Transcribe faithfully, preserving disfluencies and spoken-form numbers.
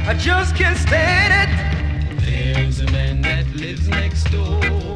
I just can't stand it. There's a man that lives next door.